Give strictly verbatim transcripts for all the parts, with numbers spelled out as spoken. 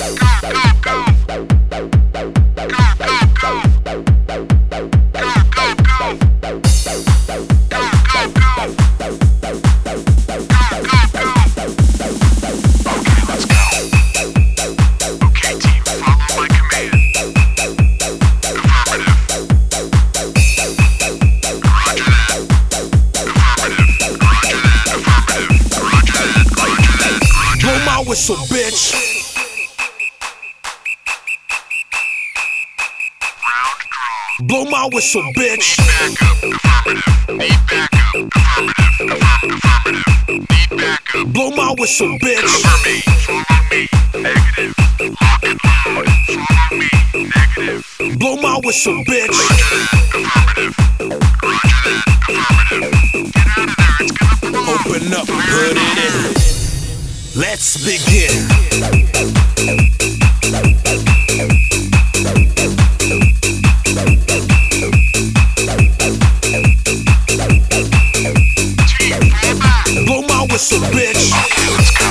Whistle, bitch. Blow my whistle, bitch. Need backup, affirmative, affirmative, need backup. Blow my whistle, bitch. Cover me, follow me, negative. Lock and load, follow me, negative. Blow my whistle, bitch. Affirmative, roger that, affirmative. Get out of there, it's gonna blow. Open up, put it in. Let's begin. Blow my whistle, bitch. Okay, let's go.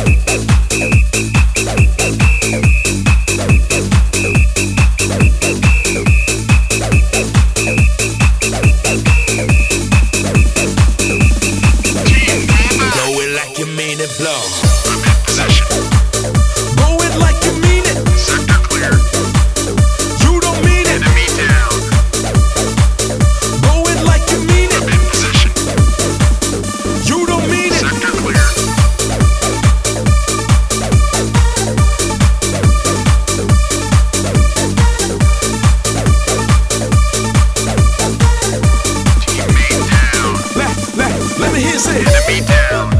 Blow it like you mean it, blow. Blow it like you mean it. Sector clear. You don't mean it. Enemy down. Blow it like you mean it. I'm in position. You don't mean it. Sector clear. Teammate down. Let, let, let me hear you say enemy down.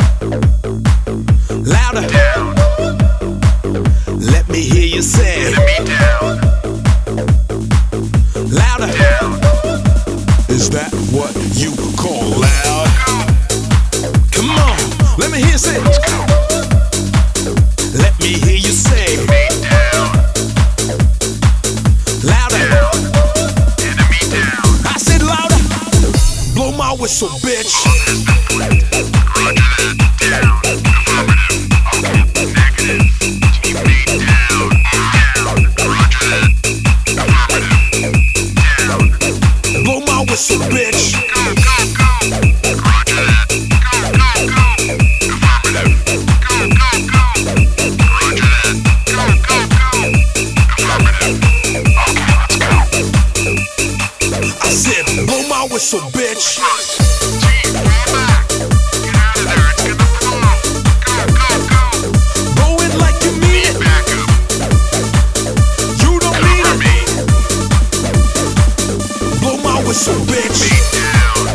Louder. Down. Let me hear you say enemy down. Louder. Down. Is that what you call loud? Come on. Let me hear you say let's go. Let me hear you say enemy down. Louder. Down. Enemy down. I said louder. Blow my whistle, bitch. Roger that. Down. Affirmative. Okay. Negative. Teammate down. Down. Roger that. Affirmative. Down. Blow my whistle, bitch. Go, go, go. Roger that. Go, go, go. Affirmative. Go, go, go. Roger that. Go, go, go. Affirmative. Okay, let's go. I said, blow my whistle, bitch. Team, fall back. Get out of there. It's gonna blow. Go, go, go. Blow it like you mean it. Backup. You don't mean it. Blow my whistle, bitch. Beat down.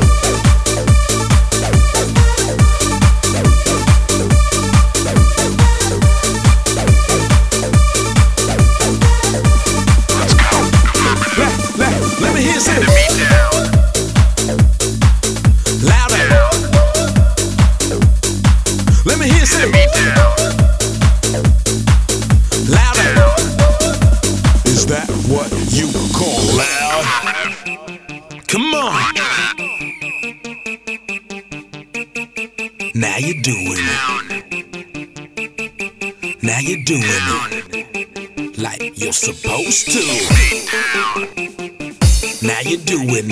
Let's go. Let, let, let me hear you say enemy down. Louder. Down. Let me hear you say enemy down. Louder. Down. Is that what you call loud? Come on. Now you're doing it. Now you're doing it like you're supposed to. Now you're doing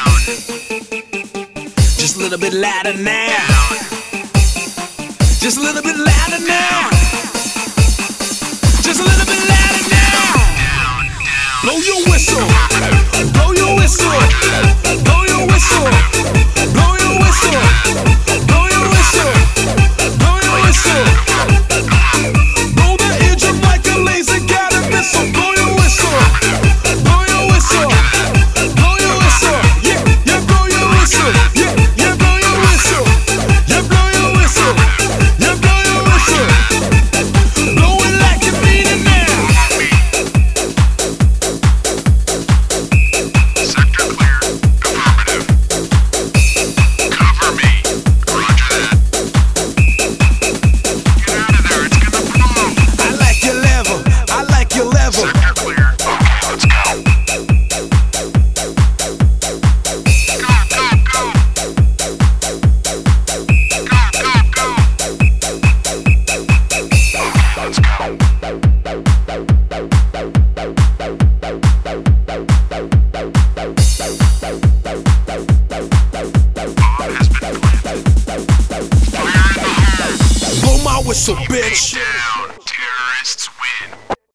it. Just a little bit louder now. Just a little bit louder now. Just a little bit louder now. Blow your whistle. Blow your whistle. Blow your whistle. Blow your whistle. Blow your whistle. Blow your whistle. Blow the eardrum like a laser guided missile. Blow your whistle. Blow your whistle. Blow your whistle. Yeah, yeah, blow your whistle. Yeah, yeah, blow your whistle. Yeah, blow your whistle. Yeah, blow your whistle. Blow it like you mean it now. Sector clear. Affirmative. Cover me. Blow my whistle, bitch. Down, terrorists